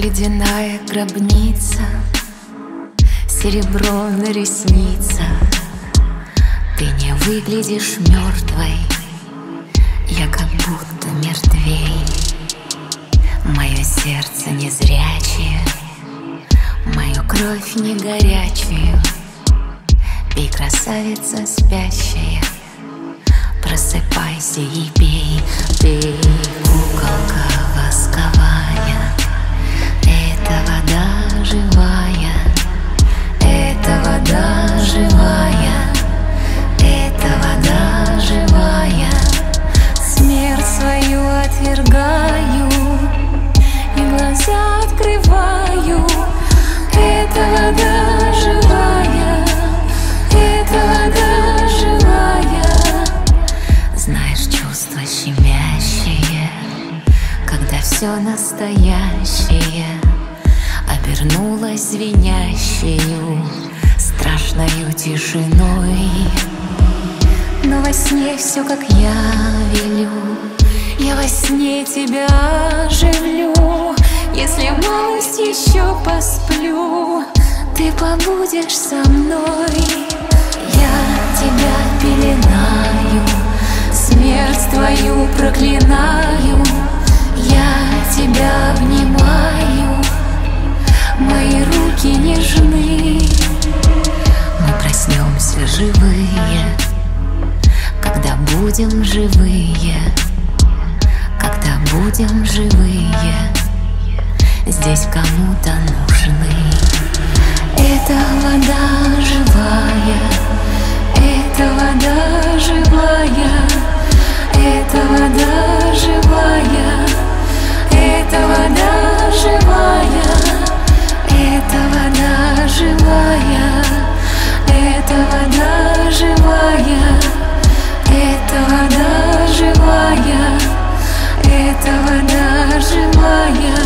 ледяная гробница, серебро на ресницах. Ты не выглядишь мертвой, я как будто мертвей. Мое сердце незрячее, мою кровь не горячую. Пей, красавица спящая, просыпайся и пей. Ты куколка восковая, это вода живая, это вода живая, это вода живая. Смерть свою отвергаю и глаза открываю. Это вода живая, это вода живая. Знаешь, чувство щемящее, когда все настоящее обернулось звенящею страшною тишиной. Но во сне все, как я велю, я во сне тебя оживлю. Если малость еще посплю, ты побудешь со мной. Я тебя пеленаю, смерть твою проклинаю. Я тебя обнимаю, мои руки нежны. Мы проснемся живые, когда будем живые, когда будем живые, здесь кому-то нужны. Это вода живая, это вода живая, это вода живая, это вода живая, это вода живая, это вода живая, это вода живая, это вода живая.